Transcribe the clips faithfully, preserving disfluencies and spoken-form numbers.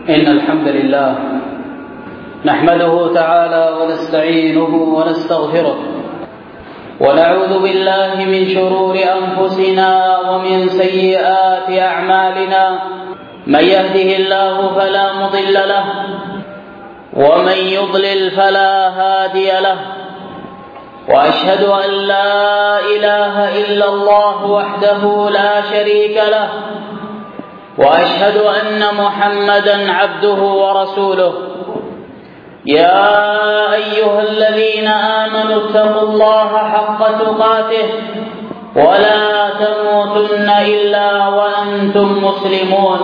إن الحمد لله نحمده تعالى ونستعينه ونستغفره ونعوذ بالله من شرور أنفسنا ومن سيئات أعمالنا. من يهده الله فلا مضل له ومن يضلل فلا هادي له، وأشهد أن لا إله إلا الله وحده لا شريك له، وأشهد أن محمدًا عبده ورسوله. يا أيها الذين آمنوا اتقوا الله حق تقاته ولا تموتن إلا وأنتم مسلمون.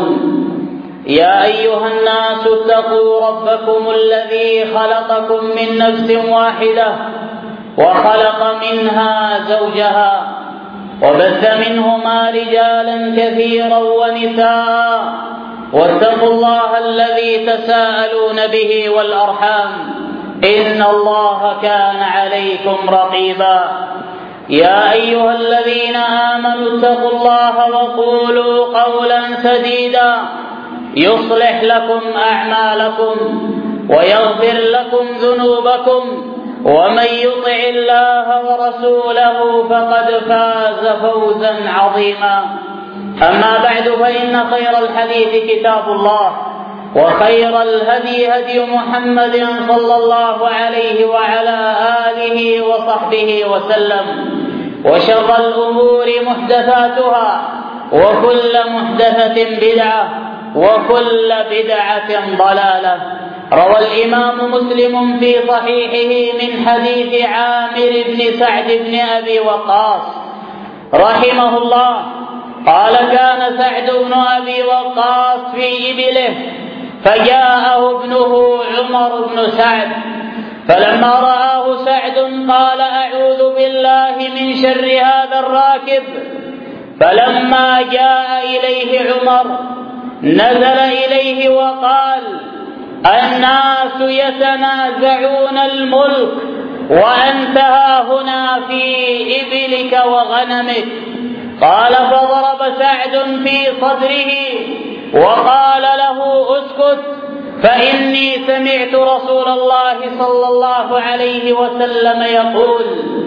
يا أيها الناس اتقوا ربكم الذي خلقكم من نفس واحدة وخلق منها زوجها وبث منهما رجالا كثيرا ونساء، واتقوا الله الذي تساءلون به والأرحام إن الله كان عليكم رقيبا. يا أيها الذين آمنوا اتقوا الله وقولوا قولا سديدا يصلح لكم أعمالكم ويغفر لكم ذنوبكم، ومن يطع الله ورسوله فقد فاز فوزا عظيما. أما بعد، فإن خير الحديث كتاب الله، وخير الهدي هدي محمد صلى الله عليه وعلى آله وصحبه وسلم، وشر الأمور محدثاتها، وكل محدثة بدعة، وكل بدعة ضلالة. روى الإمام مسلم في صحيحه من حديث عامر بن سعد بن أبي وقاص رحمه الله قال: كان سعد بن أبي وقاص في إبله، فجاءه ابنه عمر بن سعد، فلما رآه سعد قال: أعوذ بالله من شر هذا الراكب. فلما جاء إليه عمر نزل إليه وقال: الناس يتنازعون الملك وأنت هاهنا في إبلك وغنمك. قال: فضرب سعد في صدره وقال له: اسكت، فإني سمعت رسول الله صلى الله عليه وسلم يقول: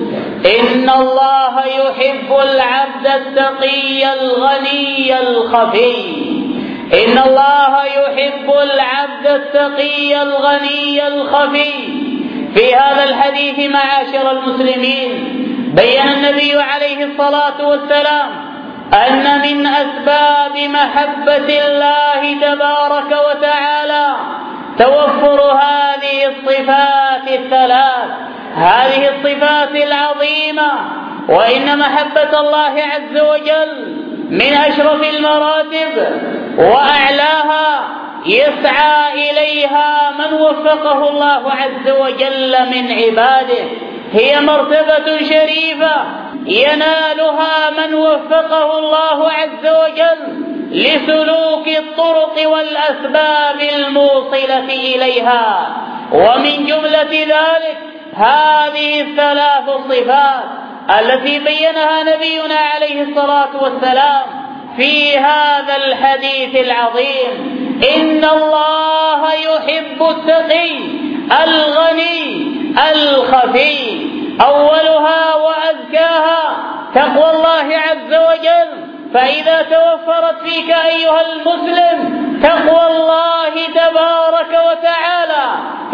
إن الله يحب العبد التقي الغني الخفي. إن الله يحب العبد التقي الغني الخفي. في هذا الحديث معاشر المسلمين بين النبي عليه الصلاة والسلام أن من أسباب محبة الله تبارك وتعالى توفر هذه الصفات الثلاث، هذه الصفات العظيمة. وإن محبة الله عز وجل من أشرف المراتب وأعلاها، يسعى إليها من وفقه الله عز وجل من عباده. هي مرتبة شريفة ينالها من وفقه الله عز وجل لسلوك الطرق والأسباب الموصلة إليها. ومن جملة ذلك هذه الثلاث الصفات التي بينها نبينا عليه الصلاة والسلام في هذا الحديث العظيم: إن الله يحب التقي الغني الخفي. أولها وأزكاها تقوى الله عز وجل. فإذا توفرت فيك أيها المسلم تقوى الله تبارك وتعالى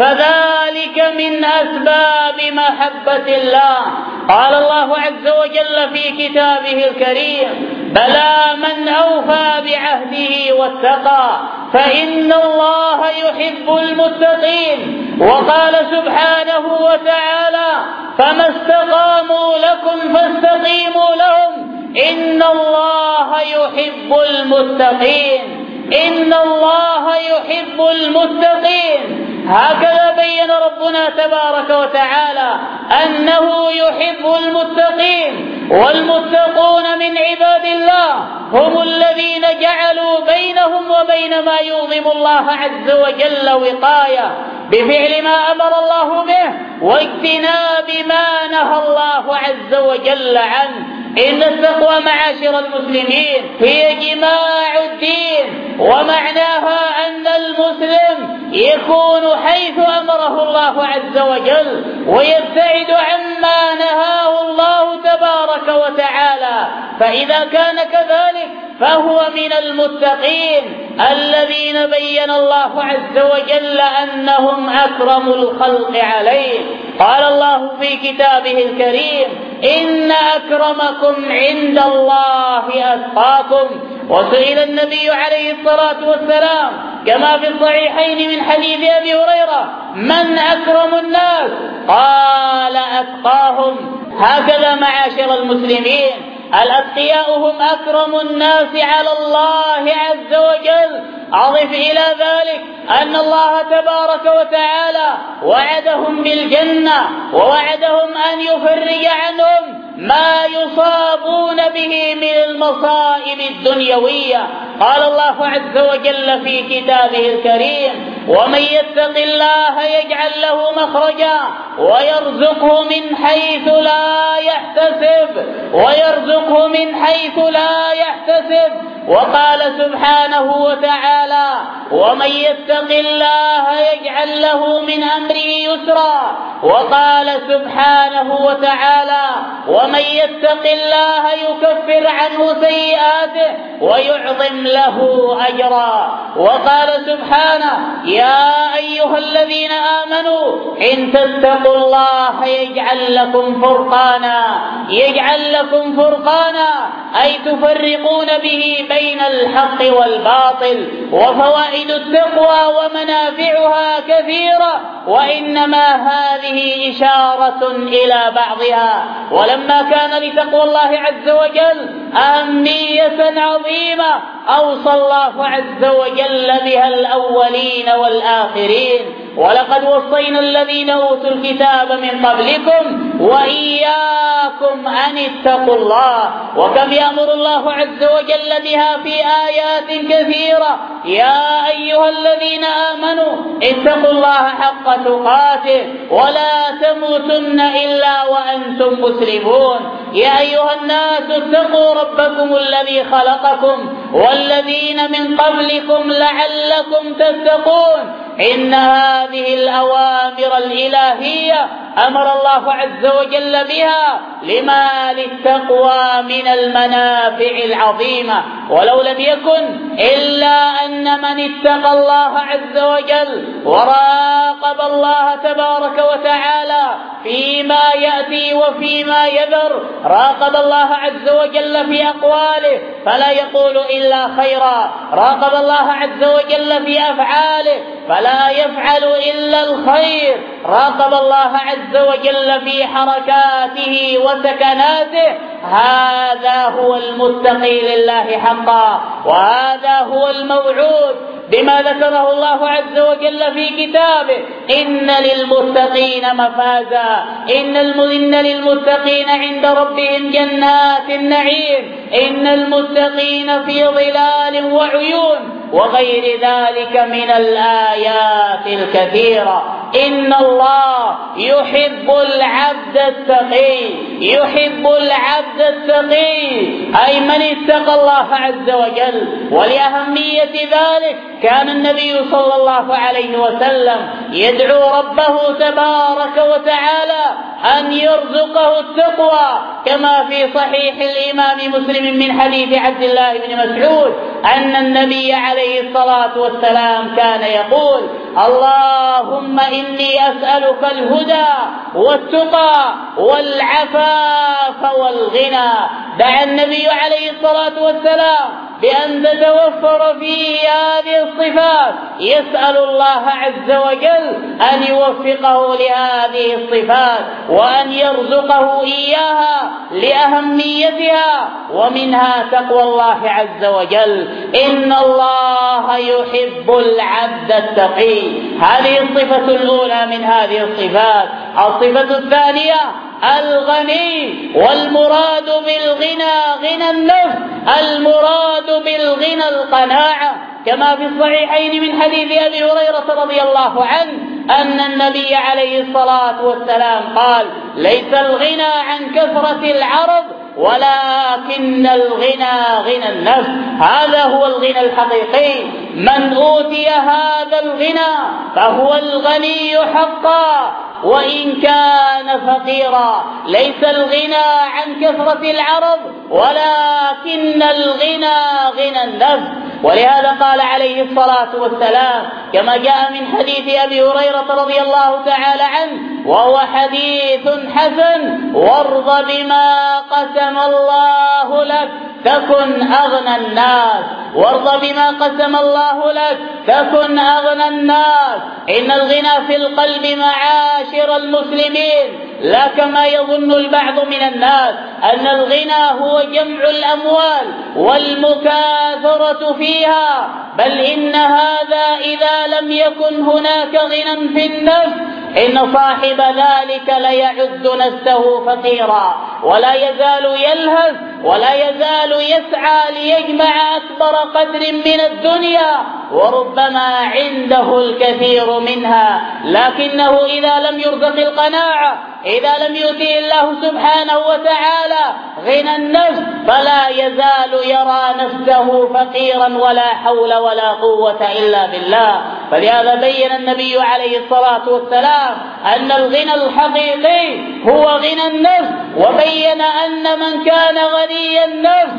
فذلك من أسباب محبة الله. قال الله عز وجل في كتابه الكريم: بلى من أوفى بعهده واتقى فإن الله يحب المتقين. وقال سبحانه وتعالى: فما استقاموا لكم فاستقيموا لهم إن الله يحب المتقين. إن الله يحب المتقين. هكذا بين ربنا تبارك وتعالى أنه يحب المتقين. والمتقون من عباد الله هم الذين جعلوا بينهم وبين ما يغضب الله عز وجل وقاية بفعل ما أمر الله به واجتناب ما نهى الله عز وجل عنه. إن التقوى معاشر المسلمين هي جماع الدين، ومعناها أن المسلم يكون حيث أمره الله عز وجل ويبتعد عما نهاه الله تبارك وتعالى، فإذا كان كذلك فهو من المتقين الذين بين الله عز وجل أنهم أكرم الخلق عليه. قال الله في كتابه الكريم: إن أكرمكم عند الله أتقاكم. وسئل النبي عليه الصلاة والسلام كما في الصحيحين من حديث أبي هريرة: من أكرم الناس؟ قال: أتقاهم. هكذا معاشر المسلمين الأتقياء هم أكرم الناس على الله عز وجل. أضف إلى ذلك أن الله تبارك وتعالى وعدهم بالجنة، ووعدهم أن يفرج عنهم ما يصابون به من المصائب الدنيوية. قال الله عز وجل في كتابه الكريم: ومن يتق الله يجعل له مخرجا ويرزقه من حيث لا يحتسب ويرزقه من حيث لا يحتسب وقال سبحانه وتعالى: ومن يتق الله يجعل له من أمره يسرا. وقال سبحانه وتعالى: ومن يتق الله يكفر عنه سيئاته ويعظم له أجرا. وقال سبحانه: يا أيها الذين آمنوا إن تتقوا الله يجعل لكم فرقانا يجعل لكم فرقانا أي تفرقون به بين الحق والباطل. وفوائد التقوى ومنافعها كثيرة، وإنما هذه إشارة إلى بعضها. ولما كان لتقوى الله عز وجل أهمية عظيمة أوصى الله عز وجل بها الأولين والآخرين: ولقد وصينا الذين أوتوا الكتاب من قبلكم وإياكم أن اتقوا الله. وكم يأمر الله عز وجل بها في آيات كثيرة: يا أيها الذين آمنوا اتقوا الله حق تقاته ولا تموتن إلا وأنتم مسلمون. يا أيها الناس اتقوا ربكم الذي خلقكم والذين من قبلكم لعلكم تتقون. إن هذه الأوامر الإلهية أمر الله عز وجل بها لما للتقوى من المنافع العظيمة، ولو لم يكن إلا أن من اتقى الله عز وجل وراقب الله تبارك وتعالى فيما يأتي وفيما يذر، راقب الله عز وجل في أقواله فلا يقول إلا خيرا، راقب الله عز وجل في أفعاله فلا يفعل إلا الخير، راقب الله عز وجل في حركاته وسكناته. هذا هو المتقي لله حقا، وهذا هو الموعود بما ذكره الله عز وجل في كتابه: إن للمتقين مفازا إن, إن للمتقين عند ربهم جنات النعيم إن المتقين في ظلال وعيون وغير ذلك من الآيات الكثيرة. إن الله يحب العبد التقي يحب العبد التقي أي من اتقى الله عز وجل. ولأهمية ذلك كان النبي صلى الله عليه وسلم يدعو ربه تبارك وتعالى أن يرزقه التقوى، كما في صحيح الإمام مسلم من حديث عبد الله بن مسعود أن النبي عليه الصلاة والسلام كان يقول: اللهم إني أسألك الهدى والتقى والعفاف والغنى. دعا النبي عليه الصلاة والسلام بأن تتوفر فيه هذه الصفات، يسأل الله عز وجل أن يوفقه لهذه الصفات وأن يرزقه إياها لأهميتها، ومنها تقوى الله عز وجل. إن الله يحب العبد التقي. هذه الصفة الأولى من هذه الصفات. الصفة الثانية الغني، والمراد بالغنى غنى النفس، المراد بالغنى القناعة، كما في الصحيحين من حديث أبي هريرة رضي الله عنه أن النبي عليه الصلاة والسلام قال: ليس الغنى عن كثرة العرض ولكن الغنى غنى النفس. هذا هو الغنى الحقيقي. من أوتي هذا الغنى فهو الغني حقا وإن كان فقيرا. ليس الغنى عن كثرة العرض ولكن الغنى غنى النفس. ولهذا قال عليه الصلاة والسلام كما جاء من حديث أبي هريرة رضي الله تعالى عنه وهو حديث حسن: وارض بما قسم الله لك تكن أغنى الناس. وارض بما قسم الله لك تكن أغنى الناس. إن الغنى في القلب معاشر المسلمين، لا كما يظن البعض من الناس أن الغنى هو جمع الأموال والمكاثرة فيها، بل إن هذا إذا لم يكن هناك غنى في النفس إن صاحب ذلك ليعد نفسه فقيرا، ولا يزال يلهث ولا يزال يسعى ليجمع أكبر قدر من الدنيا وربما عنده الكثير منها، لكنه إذا لم يرزق القناعة، إذا لم يؤتيه الله سبحانه وتعالى غنى النفس، فلا يزال يرى نفسه فقيرا ولا حول ولا قوة إلا بالله. فلهذا بين النبي عليه الصلاة والسلام أن الغنى الحقيقي هو غنى النفس، وبين أن من كان غني النفس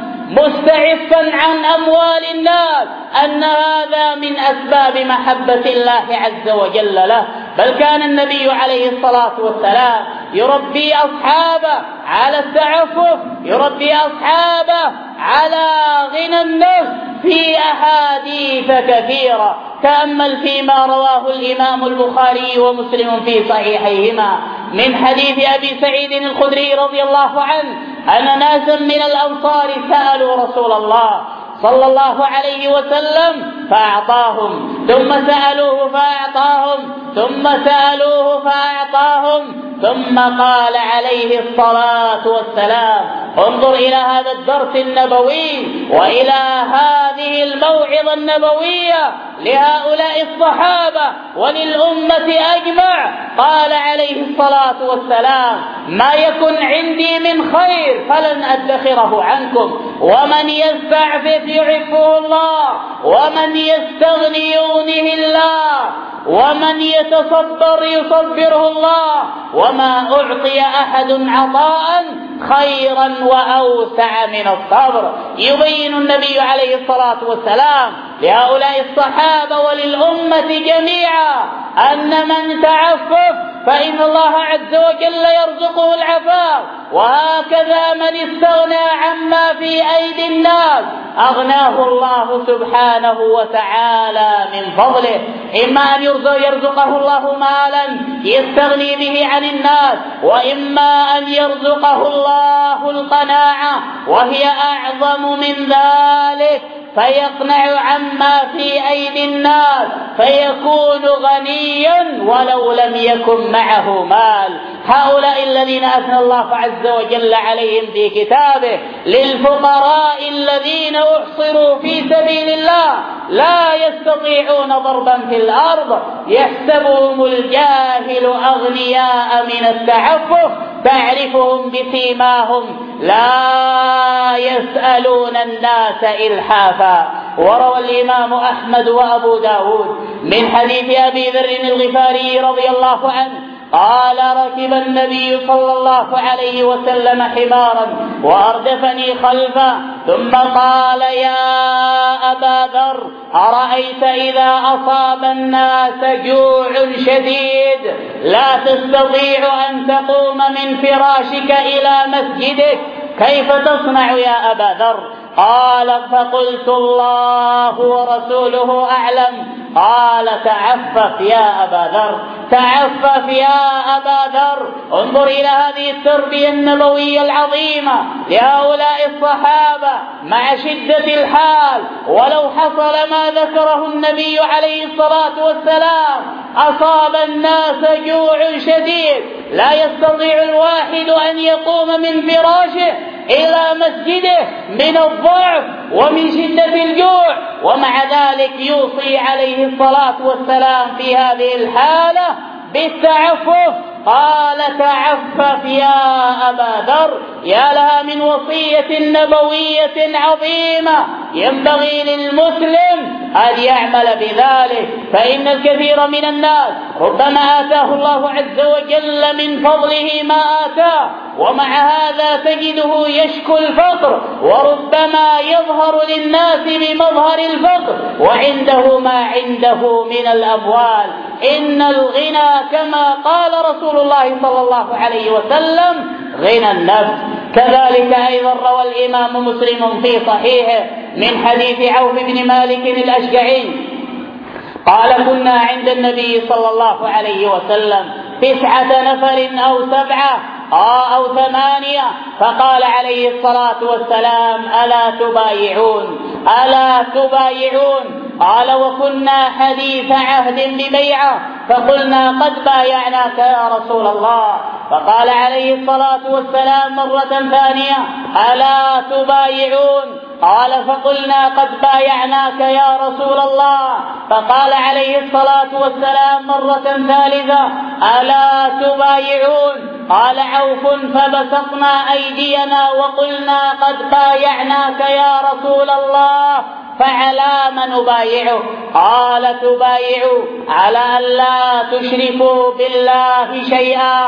مستعفا عن أموال الناس أن هذا من أسباب محبة الله عز وجل له. بل كان النبي عليه الصلاة والسلام يربي أصحابه على التعفف، يربي أصحابه على غنى النفس في أحاديث كثيرة. تأمل فيما رواه الإمام البخاري ومسلم في صحيحيهما من حديث أبي سعيد الخدري رضي الله عنه أن ناسا من الأنصار سألوا رسول الله صلى الله عليه وسلم فأعطاهم، ثم سألوه فأعطاهم، ثم سألوه فأعطاهم، ثم قال عليه الصلاة والسلام: انظر إلى هذا الدرس النبوي وإلى هذه الموعظة النبوية لهؤلاء الصحابة وللأمة أجمع. قال عليه الصلاة والسلام: ما يكن عندي من خير فلن أدخره عنكم، ومن يستعفف يعفه الله، ومن يستغني يغنه الله، ومن يتصبر يصبره الله، وما أعطي أحد عطاء خيرا وأوسع من الصبر. يبين النبي عليه الصلاة والسلام لهؤلاء الصحابة وللأمة جميعا أن من تعفف فإن الله عز وجل يرزقه العفاف، وهكذا من استغنى عما في أيدي الناس أغناه الله سبحانه وتعالى من فضله. إما أن يرزقه الله مالا يستغني به عن الناس، وإما أن يرزقه الله القناعة وهي أعظم من ذلك فيقنع عما في أيدي الناس فيكون غنيا ولو لم يكن معه مال. هؤلاء الذين أثنى الله عز وجل عليهم في كتابه للفقراء الذين أحصروا في سبيل الله لا يستطيعون ضربا في الأرض يحسبهم الجاهل أغنياء من التعفف تعرفهم بسيماهم لا يسألون الناس إلحافا. وروى الإمام أحمد وأبو داود من حديث أبي ذر الغفاري رضي الله عنه قال: ركب النبي صلى الله عليه وسلم حمارا وأردفني خلفه ثم قال: يا أبا ذر أرأيت إذا أصاب الناس جوع شديد لا تستطيع أن تقوم من فراشك إلى مسجدك كيف تصنع يا أبا ذر؟ قال: فقلت: الله ورسوله أعلم. قال: تعفف يا أبا ذر، تعفف يا أبا ذر. انظر إلى هذه التربية النبوية العظيمة لهؤلاء الصحابة مع شدة الحال. ولو حصل ما ذكره النبي عليه الصلاة والسلام أصاب الناس جوع شديد لا يستطيع الواحد أن يقوم من فراشه إلى مسجده من الضعف ومن شدة الجوع، ومع ذلك يوصي عليه الصلاة والسلام في هذه الحالة بالتعفف قال تعفف يا أبا ذر. يا لها من وصية نبوية عظيمة ينبغي للمسلم أن يعمل بذلك، فإن الكثير من الناس ربما آتاه الله عز وجل من فضله ما آتاه، ومع هذا تجده يشكو الفقر، وربما يظهر للناس بمظهر الفقر وعنده ما عنده من الأموال. إن الغنى كما قال رسول الله صلى الله عليه وسلم غنى النفس. كذلك أيضا روى الإمام مسلم في صحيحه من حديث عوف بن مالك الأشجعي قال كنا عند النبي صلى الله عليه وسلم تسعة نفر أو سبعة أو ثمانية، فقال عليه الصلاة والسلام ألا تبايعون ألا تبايعون؟ قال وكنا حديث عهد ببيعة، فقلنا قد بايعناك يا رسول الله. فقال عليه الصلاة والسلام مرة ثانية ألا تبايعون؟ قال فقلنا قد بايعناك يا رسول الله. فقال عليه الصلاة والسلام مرة ثالثة ألا تبايعون؟ قال عوف فبسطنا أيدينا وقلنا قد بايعناك يا رسول الله، فعلى من نبايعه؟ قال تبايعوا على أن لا تشركوا بالله شيئا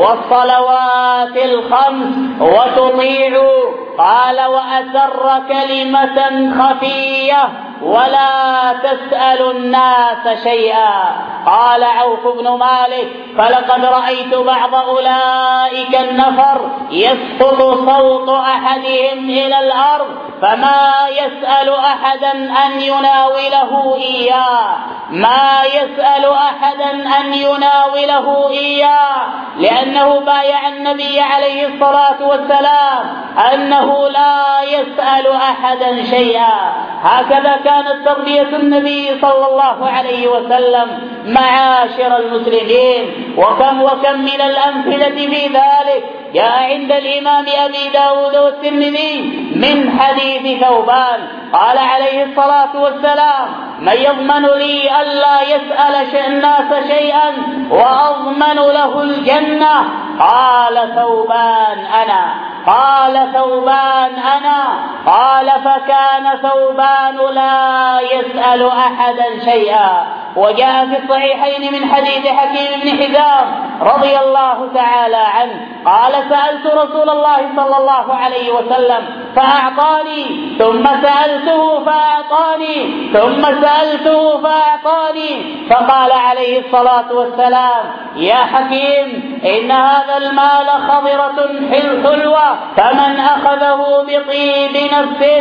والصلوات الخمس وتطيعوا. قال وأسر كلمة خفية ولا تسأل الناس شيئا. قال عوف بن مالك فلقد رأيت بعض أولئك النفر يسقط صوت أحدهم إلى الأرض فما يسأل أحدا أن يناوله إياه ما يسأل أحدا أن يناوله إياه لأنه بايع النبي عليه الصلاة والسلام أنه لا يسأل أحدا شيئا. هكذا كانت تربية النبي صلى الله عليه وسلم معاشر المسلمين، وكم وكم من الأمثلة في ذلك جاء عند الإمام أبي داود والترمذي من حديث ثوبان قال عليه الصلاة والسلام من يضمن لي ألا يسأل الناس شيئا وأضمن له الجنة؟ قال ثوبان أنا قال ثوبان أنا قال فكان ثوبان لا يسأل أحدا شيئا. وجاء في الصحيحين من حديث حكيم بن حزام رضي الله تعالى عنه قال سألت رسول الله صلى الله عليه وسلم فأعطاني ثم سألته فأعطاني ثم سألته فأعطاني فقال عليه الصلاة والسلام يا حكيم إن هذا المال خضرة حلوة فمن أخذه بطيب نفس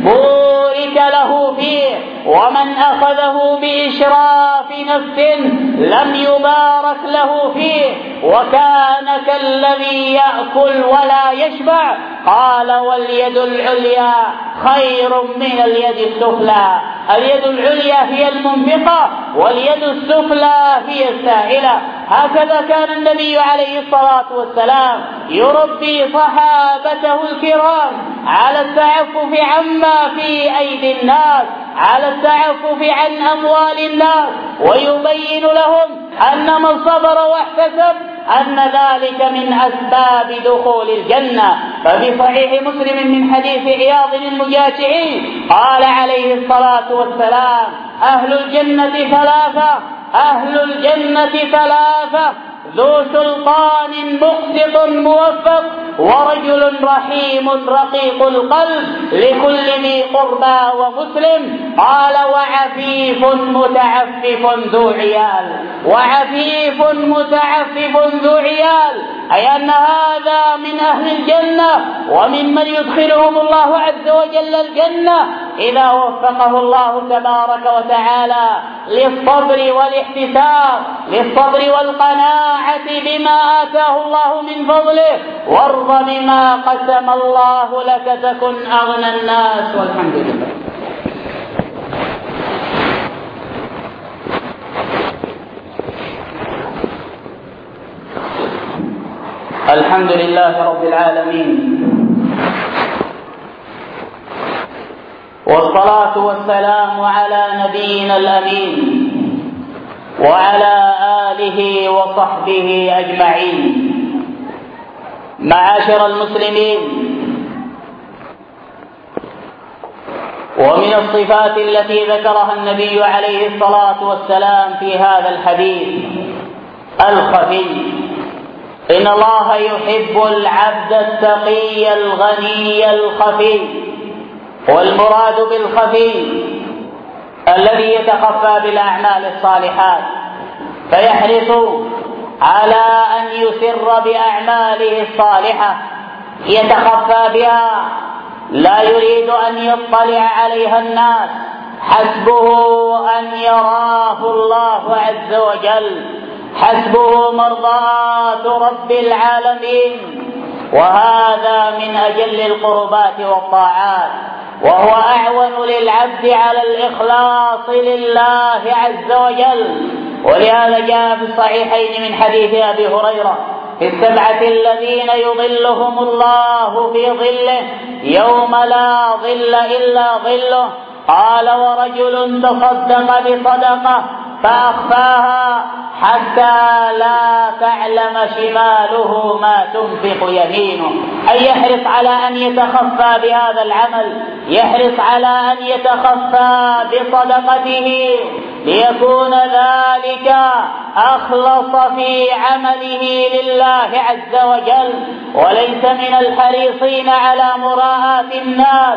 بورك له فيه ومن أخذه بإشراف نفس لم يبارك له فيه وكان كالذي يأكل ولا يشبع. قال واليد العليا خير من اليد السفلى. اليد العليا هي المنفقة واليد السفلى هي السائلة. هكذا كان النبي عليه الصلاة والسلام يربي صحابته الكرام على التعفف عما في أيدي الناس على التعفف عن أموال الناس ويبين لهم أن من صبر واحتسب أن ذلك من أسباب دخول الجنة. ففي صحيح مسلم من حديث عياض المجاشعي قال عليه الصلاة والسلام أهل الجنة ثلاثة أهل الجنة ثلاثة ذو سلطان مقسط موفق ورجل رحيم رقيق القلب لكل ذي قربى ومسلم. قال وعفيف متعفف ذو عيال وعفيف متعفف ذو عيال أي أن هذا من أهل الجنة وممن يدخلهم الله عز وجل الجنة إذا وفقه الله تبارك وتعالى للصبر والاحتساب للصبر والقناعة بما آتاه الله من فضله وارض بما قسم الله لك تكن أغنى الناس. والحمد لله. الحمد لله رب العالمين والصلاة والسلام على نبينا الأمين وعلى آله وصحبه أجمعين. معاشر المسلمين، ومن الصفات التي ذكرها النبي عليه الصلاة والسلام في هذا الحديث الخفي. إن الله يحب العبد التقي الغني الخفي، والمراد بالخفي الذي يتخفى بالأعمال الصالحات، فيحرص على أن يسر بأعماله الصالحة، يتخفى بها، لا يريد أن يطلع عليها الناس، حسبه أن يراه الله عز وجل، حسبه مرضاة رب العالمين. وهذا من أجل القربات والطاعات، وهو أعون للعبد على الإخلاص لله عز وجل. ولهذا جاء في الصحيحين من حديث أبي هريرة في السبعة الذين يظلهم الله في ظله يوم لا ظل إلا ظله، قال: ورجل تصدق بصدقة فأخفاها حتى لا تعلم شماله ما تنفق يمينه. أي يحرص على أن يتخفى بهذا العمل، يحرص على أن يتخفى بصدقته، ليكون ذلك أخلص في عمله لله عز وجل، وليس من الحريصين على مراءة الناس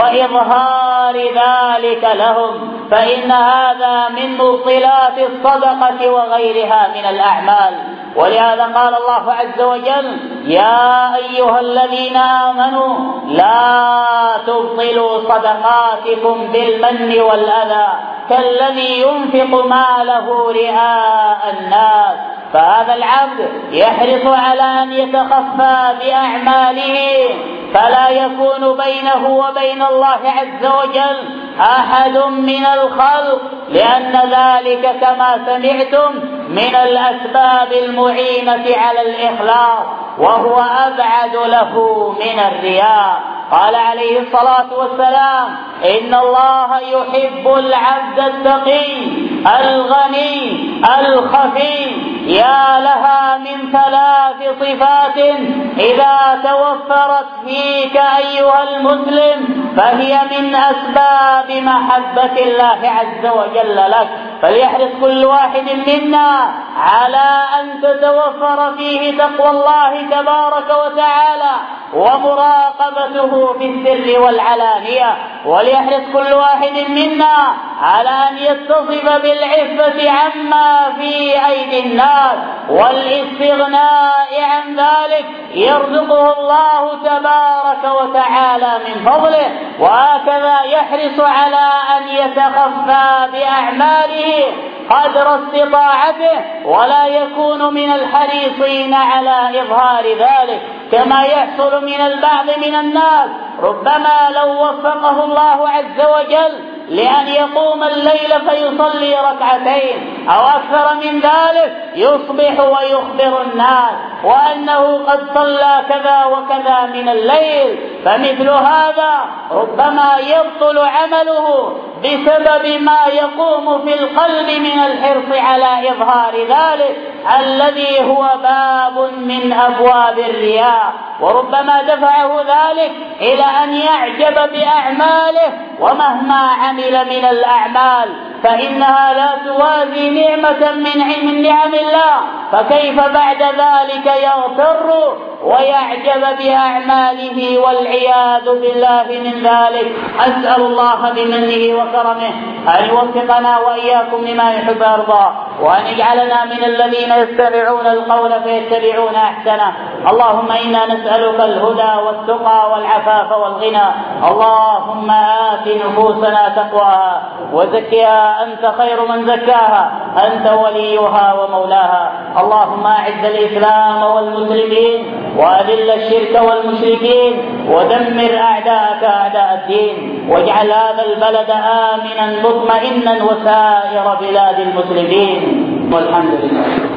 وإظهار ذلك لهم، فإن هذا من مبطلات الصدقة وغيرها من الأعمال. ولهذا قال الله عز وجل: يا أيها الذين آمنوا لا تبطلوا صدقاتكم بالمن والأذى كالذي ينفق ماله رئاء الناس. فهذا العبد يحرص على أن يتخفى بأعماله، فلا يكون بينه وبين الله عز وجل أحد من الخلق، لأن ذلك كما سمعتم من الأسباب المعينة على الإخلاص، وهو أبعد له من الرياء. قال عليه الصلاة والسلام: إن الله يحب العبد التقي الغني الخفي. يا لها من ثلاث صفات إذا توفرت فيك أيها المسلم فهي من أسباب محبة الله عز وجل لك. فليحرص كل واحد منا على أن تتوفر فيه تقوى الله تبارك وتعالى ومراقبته في السر والعلانية. وليحرص كل واحد منا على أن يتصف بالعفة عما في أيدي الناس والاستغناء عن ذلك يرزقه الله تبارك وتعالى من فضله. وهكذا يحرص على أن يتخفى بأعماله قدر استطاعته، ولا يكون من الحريصين على إظهار ذلك كما يحصل من البعض من الناس. ربما لو وفقه الله عز وجل لأن يقوم الليل فيصلي ركعتين أو أكثر من ذلك يصبح ويخبر الناس وأنه قد صلى كذا وكذا من الليل، فمثل هذا ربما يبطل عمله بسبب ما يقوم في القلب من الحرص على إظهار ذلك الذي هو باب من أبواب الرياء. وربما دفعه ذلك إلى أن يعجب بأعماله، ومهما عمل من الأعمال فإنها لا توازي نعمة من نعم الله، فكيف بعد ذلك يغتر ويعجب بأعماله والعياذ بالله من ذلك. أسأل الله بمنه وكرمه أن يوفقنا وإياكم لما يحب ويرضى، وأن يجعلنا من الذين يستمعون القول فيتبعون أحسنه. اللهم إنا نسألك الهدى والتقى والعفاف والغنى. اللهم آت نفوسنا تقواها وزكها أنت خير من زكاها، أنت وليها ومولاها. اللهم أعز الإسلام والمسلمين وأذل الشرك والمشركين ودمر أعداءك أعداء الدين، واجعل هذا البلد آمنا مطمئنا وسائر بلاد المسلمين، والحمد لله.